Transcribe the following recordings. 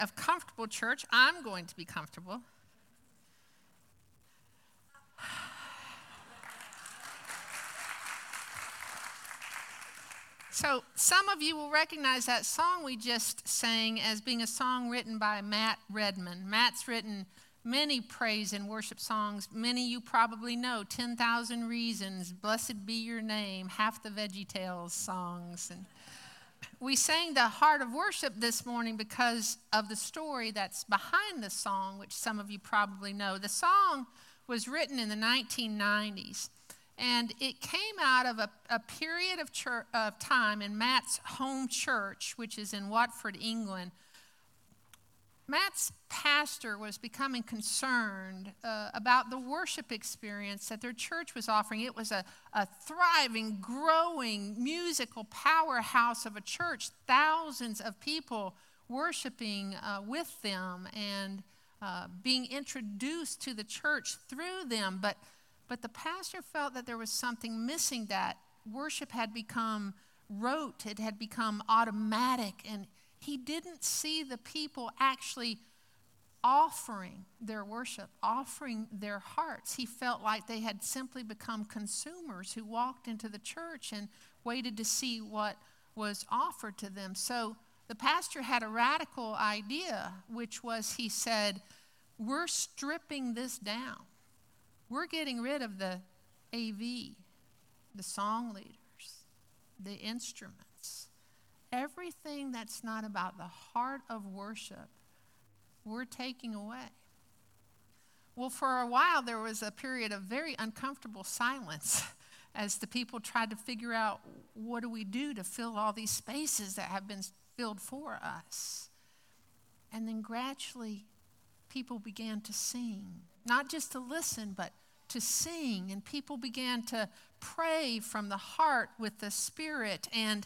of comfortable church, I'm going to be comfortable. So some of you will recognize that song we just sang as being a song written by Matt Redman. Matt's written many praise and worship songs. Many you probably know, 10,000 Reasons, Blessed Be Your Name, Half the VeggieTales songs. And we sang the Heart of Worship this morning because of the story that's behind the song, which some of you probably know. The song was written in the 1990s. And it came out of a period of time in Matt's home church, which is in Watford, England. Matt's pastor was becoming concerned about the worship experience that their church was offering. It was a thriving, growing, musical powerhouse of a church, thousands of people worshiping with them and being introduced to the church through them. But the pastor felt that there was something missing, that worship had become rote, it had become automatic, and he didn't see the people actually offering their worship, offering their hearts. He felt like they had simply become consumers who walked into the church and waited to see what was offered to them. So the pastor had a radical idea, which was, he said, we're stripping this down. We're getting rid of the AV, the song leaders, the instruments. Everything that's not about the heart of worship, we're taking away. Well, for a while, there was a period of very uncomfortable silence as the people tried to figure out, what do we do to fill all these spaces that have been filled for us? And then gradually, people began to sing, not just to listen, but to sing, and people began to pray from the heart with the Spirit, and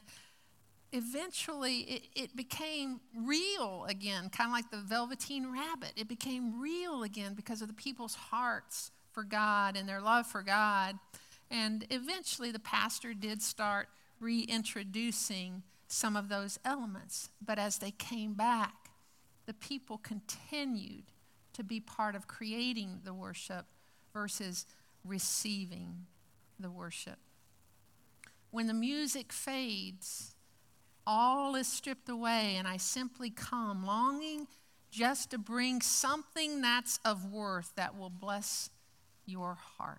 eventually it became real again, kind of like the Velveteen Rabbit. It became real again because of the people's hearts for God and their love for God. And eventually the pastor did start reintroducing some of those elements, but as they came back, the people continued to be part of creating the worship versus receiving the worship. When the music fades, all is stripped away, and I simply come longing just to bring something that's of worth that will bless your heart.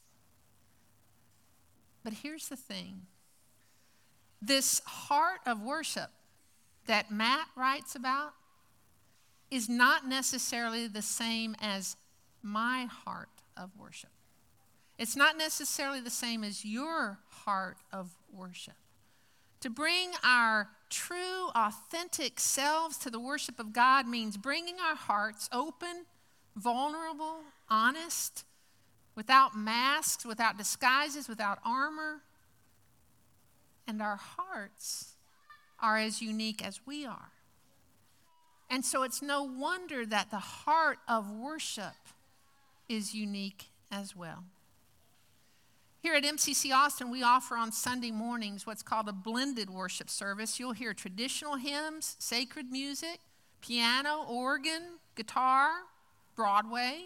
But here's the thing. This heart of worship that Matt writes about is not necessarily the same as my heart of worship. It's not necessarily the same as your heart of worship. To bring our true, authentic selves to the worship of God means bringing our hearts open, vulnerable, honest, without masks, without disguises, without armor. And our hearts are as unique as we are. And so it's no wonder that the heart of worship is unique as well. Here at MCC Austin, we offer on Sunday mornings what's called a blended worship service. You'll hear traditional hymns, sacred music, piano, organ, guitar, Broadway.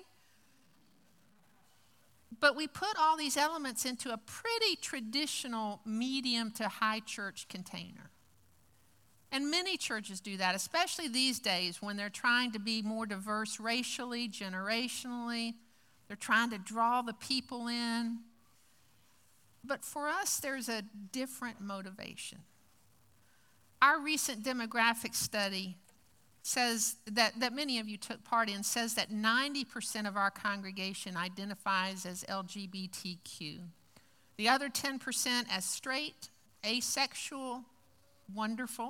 But we put all these elements into a pretty traditional medium to high church container. And many churches do that, especially these days when they're trying to be more diverse racially, generationally. They're trying to draw the people in. But for us, there's a different motivation. Our recent demographic study says that many of you took part in, says that 90% of our congregation identifies as LGBTQ. The other 10% as straight, asexual, wonderful.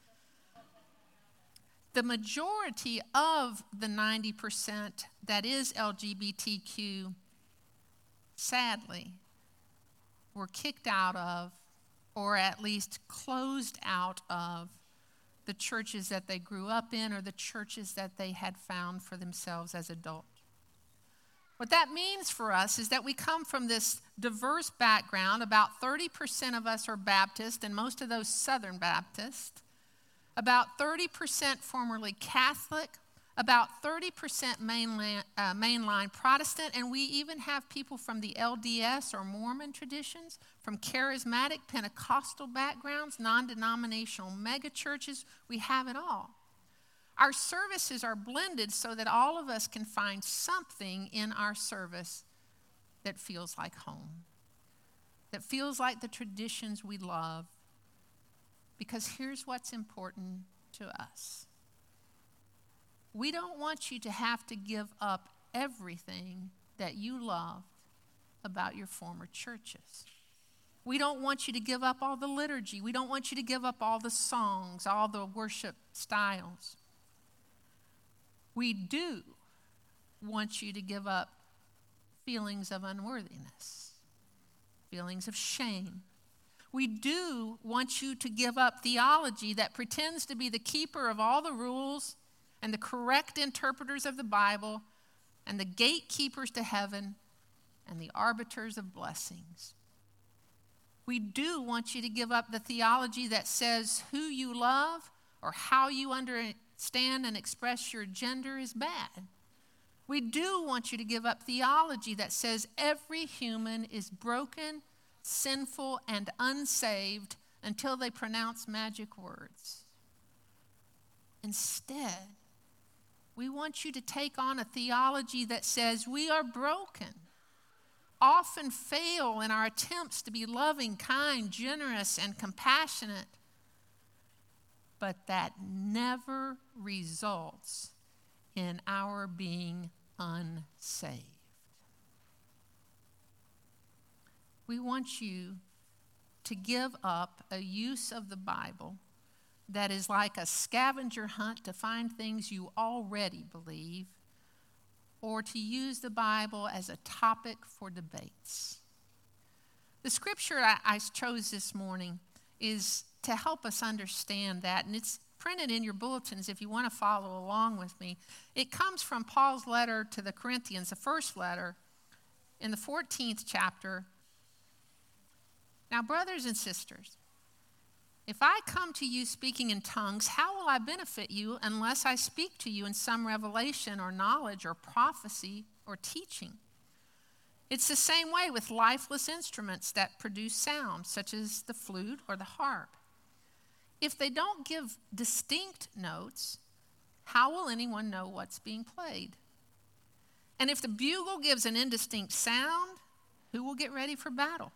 The majority of the 90% that is LGBTQ, sadly, were kicked out of, or at least closed out of, the churches that they grew up in or the churches that they had found for themselves as adults. What that means for us is that we come from this diverse background. About 30% of us are Baptist, and most of those Southern Baptist. about 30% formerly Catholic, about 30% mainline Protestant, and we even have people from the LDS or Mormon traditions, from charismatic Pentecostal backgrounds, non-denominational megachurches. We have it all. Our services are blended so that all of us can find something in our service that feels like home, that feels like the traditions we love. Because here's what's important to us. We don't want you to have to give up everything that you loved about your former churches. We don't want you to give up all the liturgy. We don't want you to give up all the songs, all the worship styles. We do want you to give up feelings of unworthiness, feelings of shame. We do want you to give up theology that pretends to be the keeper of all the rules and the correct interpreters of the Bible and the gatekeepers to heaven and the arbiters of blessings. We do want you to give up the theology that says who you love or how you understand and express your gender is bad. We do want you to give up theology that says every human is broken, sinful, and unsaved until they pronounce magic words. Instead, we want you to take on a theology that says we are broken, often fail in our attempts to be loving, kind, generous, and compassionate, but that never results in our being unsaved. We want you to give up a use of the Bible that is like a scavenger hunt to find things you already believe, or to use the Bible as a topic for debates. The scripture I chose this morning is to help us understand that, and it's printed in your bulletins if you want to follow along with me. It comes from Paul's letter to the Corinthians, the first letter, in the 14th chapter. Now, brothers and sisters, if I come to you speaking in tongues, how will I benefit you unless I speak to you in some revelation or knowledge or prophecy or teaching? It's the same way with lifeless instruments that produce sound, such as the flute or the harp. If they don't give distinct notes, how will anyone know what's being played? And if the bugle gives an indistinct sound, who will get ready for battle?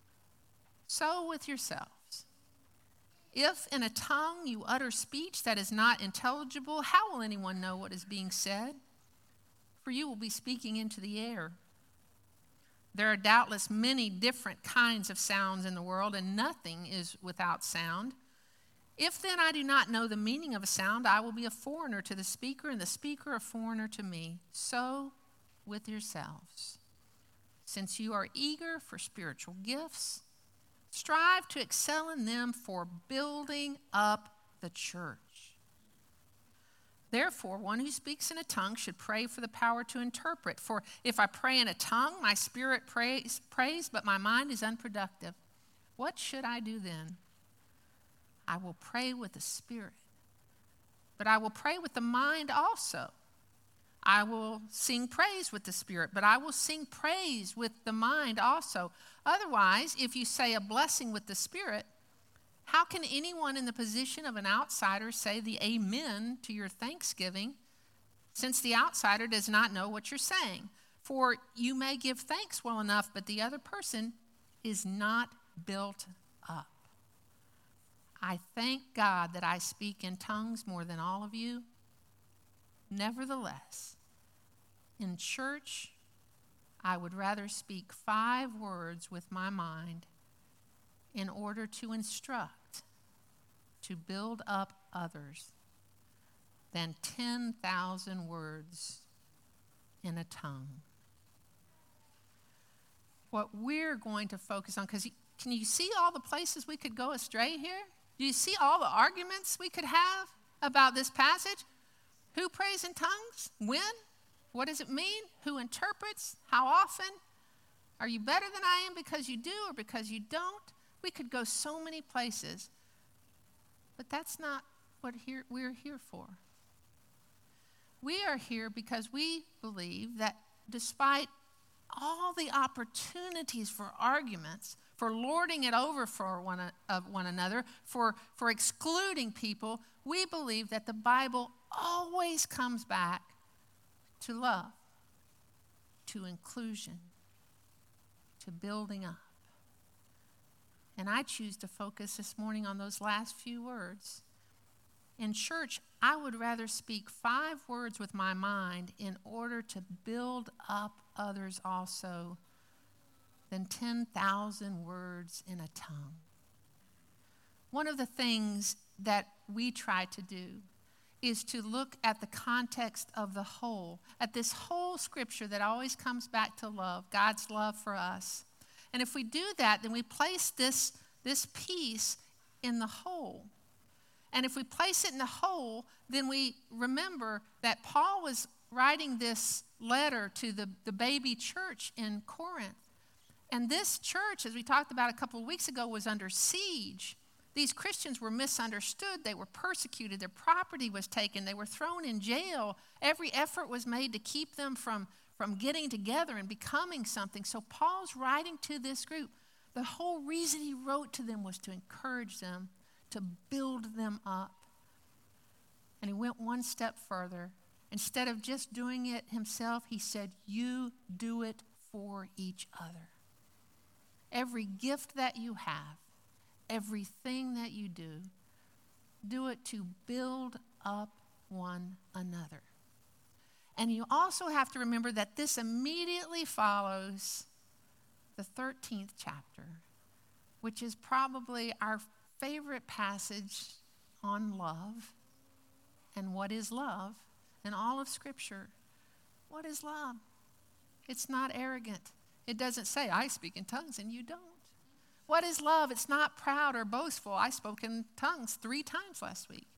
So with yourselves. If in a tongue you utter speech that is not intelligible, how will anyone know what is being said? For you will be speaking into the air. There are doubtless many different kinds of sounds in the world, and nothing is without sound. If then I do not know the meaning of a sound, I will be a foreigner to the speaker, and the speaker a foreigner to me. So with yourselves. Since you are eager for spiritual gifts, strive to excel in them for building up the church. Therefore, one who speaks in a tongue should pray for the power to interpret. For if I pray in a tongue, my spirit prays, but my mind is unproductive. What should I do then? I will pray with the spirit, but I will pray with the mind also. I will sing praise with the spirit, but I will sing praise with the mind also. Otherwise, if you say a blessing with the spirit, how can anyone in the position of an outsider say the amen to your thanksgiving, since the outsider does not know what you're saying? For you may give thanks well enough, but the other person is not built up. I thank God that I speak in tongues more than all of you. Nevertheless, in church, I would rather speak 5 words with my mind in order to instruct, to build up others, than 10,000 words in a tongue. What we're going to focus on, because can you see all the places we could go astray here? Do you see all the arguments we could have about this passage? Who prays in tongues? When? What does it mean? Who interprets? How often? Are you better than I am because you do or because you don't? We could go so many places. But that's not what we're here for. We are here because we believe that despite all the opportunities for arguments, for lording it over for one another, for excluding people, we believe that the Bible always comes back to love, to inclusion, to building up. And I choose to focus this morning on those last few words. In church, I would rather speak 5 words with my mind in order to build up others also than 10,000 words in a tongue. One of the things that we try to do is to look at the context of the whole, at this whole scripture that always comes back to love, God's love for us. And if we do that, then we place this piece in the whole. And if we place it in the whole, then we remember that Paul was writing this letter to the baby church in Corinth. And this church, as we talked about a couple of weeks ago, was under siege. These Christians were misunderstood. They were persecuted. Their property was taken. They were thrown in jail. Every effort was made to keep them from getting together and becoming something. So Paul's writing to this group. The whole reason he wrote to them was to encourage them, to build them up. And he went one step further. Instead of just doing it himself, he said, you do it for each other. Every gift that you have, everything that you do it to build up one another. And you also have to remember that this immediately follows the 13th chapter, which is probably our favorite passage on love and what is love in all of Scripture. What is love? It's not arrogant. It doesn't say, I speak in tongues and you don't. What is love? It's not proud or boastful. I spoke in tongues 3 times last week.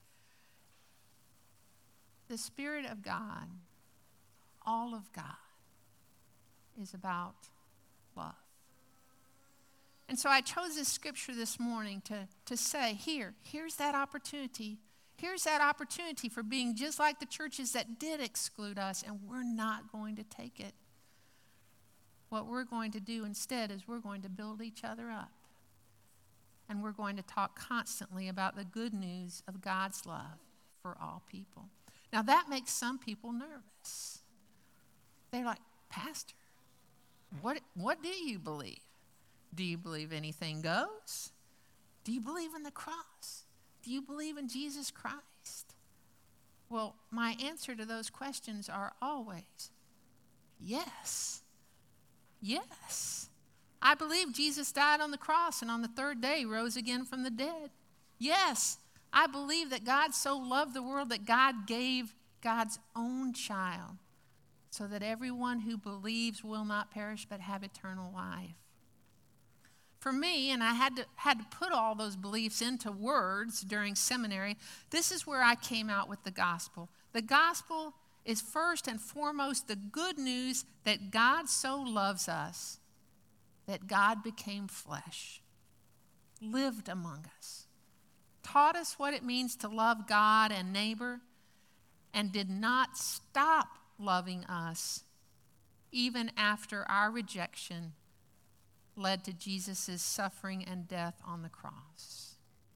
The Spirit of God, all of God, is about love. And so I chose this scripture this morning to say, here's that opportunity. Here's that opportunity for being just like the churches that did exclude us, and we're not going to take it. What we're going to do instead is we're going to build each other up. And we're going to talk constantly about the good news of God's love for all people. Now that makes some people nervous. They're like, Pastor, what do you believe? Do you believe anything goes? Do you believe in the cross? Do you believe in Jesus Christ? Well, my answer to those questions are always yes. Yes. I believe Jesus died on the cross and on the 3rd day rose again from the dead. Yes. I believe that God so loved the world that God gave God's own child so that everyone who believes will not perish but have eternal life. For me, and I had to put all those beliefs into words during seminary, this is where I came out with the gospel. The gospel is first and foremost the good news that God so loves us that God became flesh, lived among us, taught us what it means to love God and neighbor, and did not stop loving us even after our rejection led to Jesus' suffering and death on the cross.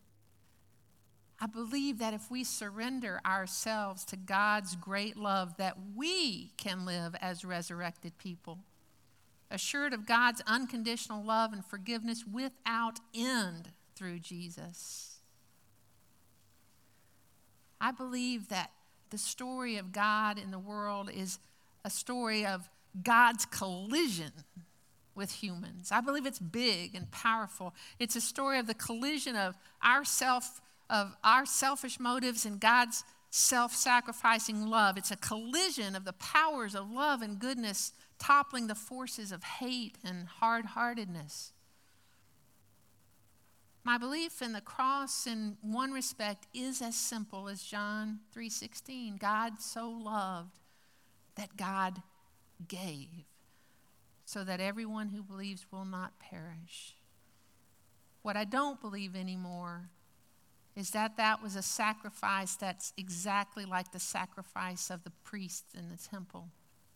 I believe that if we surrender ourselves to God's great love, that we can live as resurrected people, assured of God's unconditional love and forgiveness without end through Jesus. I believe that the story of God in the world is a story of God's collision with humans. I believe it's big and powerful. It's a story of the collision of our selfish motives and God's self-sacrificing love. It's a collision of the powers of love and goodness toppling the forces of hate and hard-heartedness. My belief in the cross in one respect is as simple as John 3:16. God so loved that God gave, so that everyone who believes will not perish. What I don't believe anymore is that that was a sacrifice that's exactly like the sacrifice of the priests in the temple.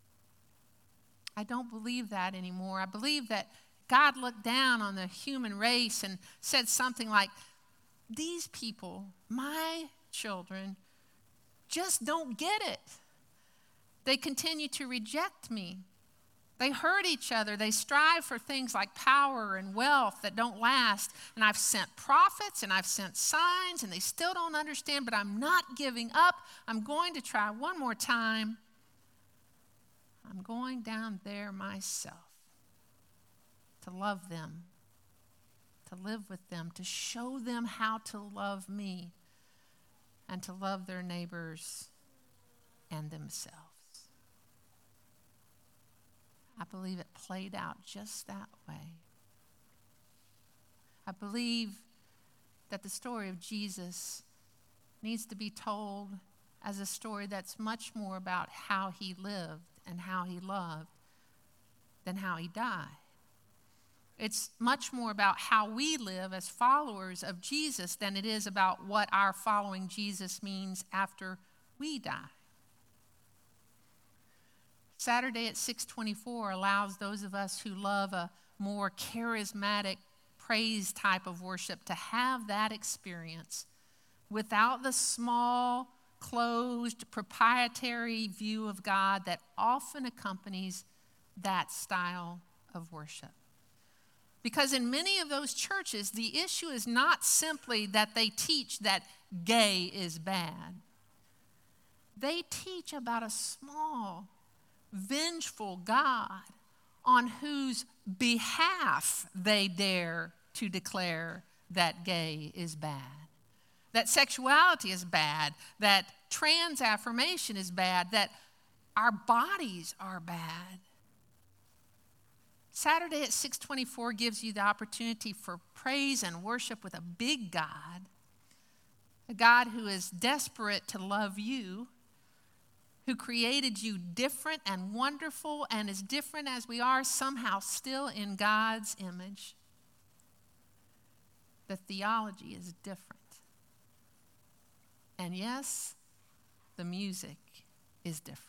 I don't believe that anymore. I believe that God looked down on the human race and said something like, these people, my children, just don't get it. They continue to reject me. They hurt each other. They strive for things like power and wealth that don't last. And I've sent prophets and I've sent signs and they still don't understand, but I'm not giving up. I'm going to try one more time. I'm going down there myself to love them, to live with them, to show them how to love me and to love their neighbors and themselves. I believe it played out just that way. I believe that the story of Jesus needs to be told as a story that's much more about how he lived and how he loved than how he died. It's much more about how we live as followers of Jesus than it is about what our following Jesus means after we die. Saturday at 6:24 allows those of us who love a more charismatic praise type of worship to have that experience without the small, closed, proprietary view of God that often accompanies that style of worship. Because in many of those churches, the issue is not simply that they teach that gay is bad. They teach about a small, vengeful God on whose behalf they dare to declare that gay is bad, that sexuality is bad, that trans affirmation is bad, that our bodies are bad. Saturday at 6:24 gives you the opportunity for praise and worship with a big God, a God who is desperate to love you, who created you different and wonderful and as different as we are, somehow still in God's image. The theology is different. And yes, the music is different.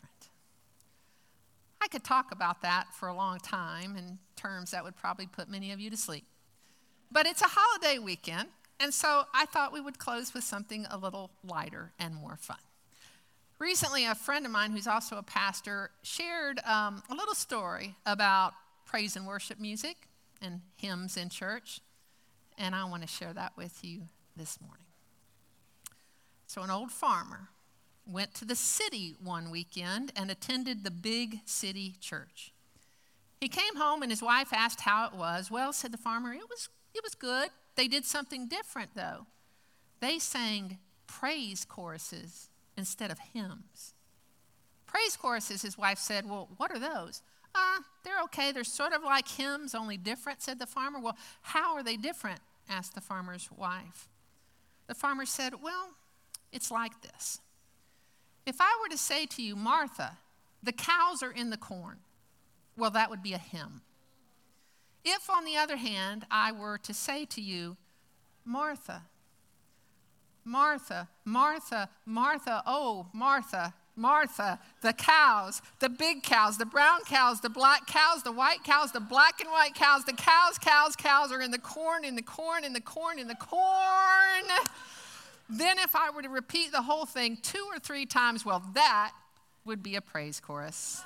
I could talk about that for a long time in terms that would probably put many of you to sleep. But it's a holiday weekend, and so I thought we would close with something a little lighter and more fun. Recently, a friend of mine who's also a pastor shared a little story about praise and worship music and hymns in church, and I want to share that with you this morning. So an old farmer went to the city one weekend and attended the big city church. He came home and his wife asked how it was. Well, said the farmer, it was good. They did something different, though. They sang praise choruses instead of hymns. Praise choruses, his wife said, well, what are those? They're okay. They're sort of like hymns, only different, said the farmer. Well, how are they different? Asked the farmer's wife. The farmer said, well, it's like this. If I were to say to you, Martha, the cows are in the corn, well, that would be a hymn. If, on the other hand, I were to say to you, Martha, Martha, Martha, Martha, oh, Martha, Martha, the cows, the big cows, the brown cows, the black cows, the white cows, the black and white cows, the cows are in the corn, in the corn, in the corn, in the corn. Then if I were to repeat the whole thing 2 or 3 times, well, that would be a praise chorus.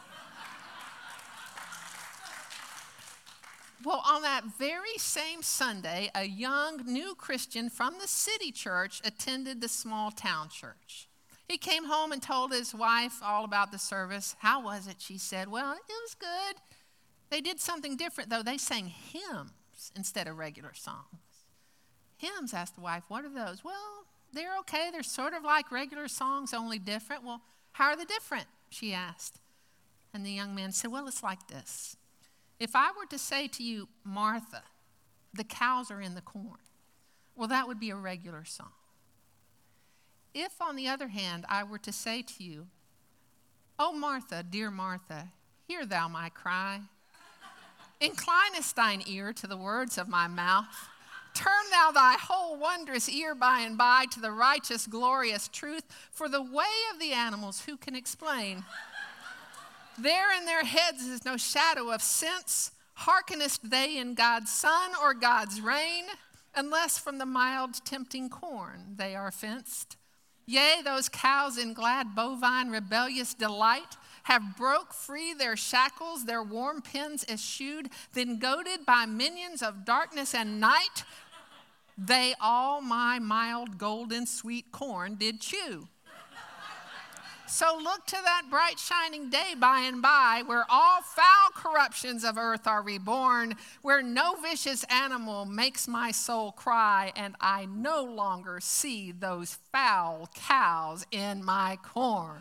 Well, on that very same Sunday, a young new Christian from the city church attended the small town church. He came home and told his wife all about the service. How was it? She said, well, it was good. They did something different, though. They sang hymns instead of regular songs. Hymns, asked the wife, what are those? Well, they're okay. They're sort of like regular songs, only different. Well, how are they different? She asked. And the young man said, well, it's like this. If I were to say to you, Martha, the cows are in the corn, well, that would be a regular song. If, on the other hand, I were to say to you, oh, Martha, dear Martha, hear thou my cry. Inclinest thine ear to the words of my mouth. Turn thou thy whole wondrous ear by and by to the righteous, glorious truth, for the way of the animals who can explain? There in their heads is no shadow of sense. Hearkenest they in God's sun or God's rain, unless from the mild tempting corn they are fenced. Yea, those cows in glad bovine rebellious delight have broke free their shackles, their warm pens eschewed, then goaded by minions of darkness and night, they all my mild golden sweet corn did chew. So look to that bright shining day by and by, where all foul corruptions of earth are reborn, where no vicious animal makes my soul cry, and I no longer see those foul cows in my corn.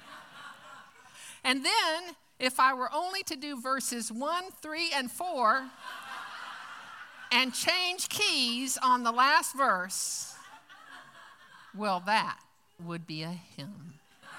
And then, if I were only to do verses 1, 3, and 4, and change keys on the last verse, well, that would be a hymn.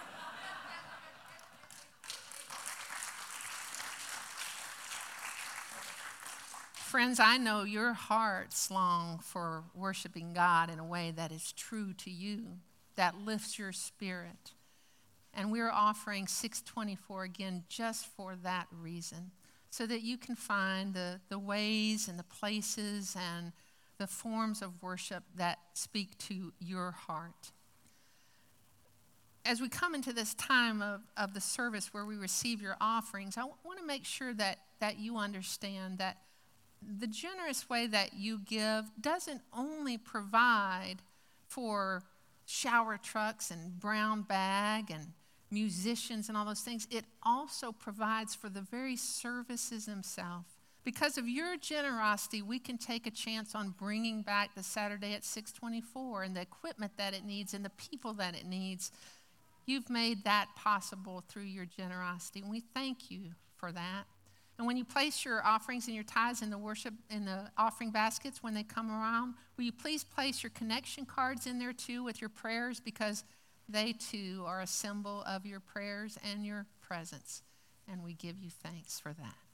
Friends, I know your hearts long for worshiping God in a way that is true to you, that lifts your spirit. And we're offering 624 again just for that reason, so that you can find the ways and the places and the forms of worship that speak to your heart. As we come into this time of the service where we receive your offerings, I want to make sure that you understand that the generous way that you give doesn't only provide for shower trucks and brown bag and musicians and all those things. It also provides for the very services themselves. Because of your generosity, we can take a chance on bringing back the Saturday at 624 and the equipment that it needs and the people that it needs. You've made that possible through your generosity, and we thank you for that. And when you place your offerings and your tithes in the worship, in the offering baskets when they come around, will you please place your connection cards in there too with your prayers, because they too are a symbol of your prayers and your presence. And we give you thanks for that.